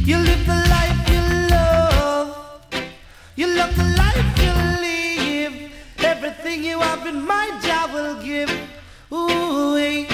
You live the life you love. You love the life you live. Everything you have in mind, I will give. Ooh,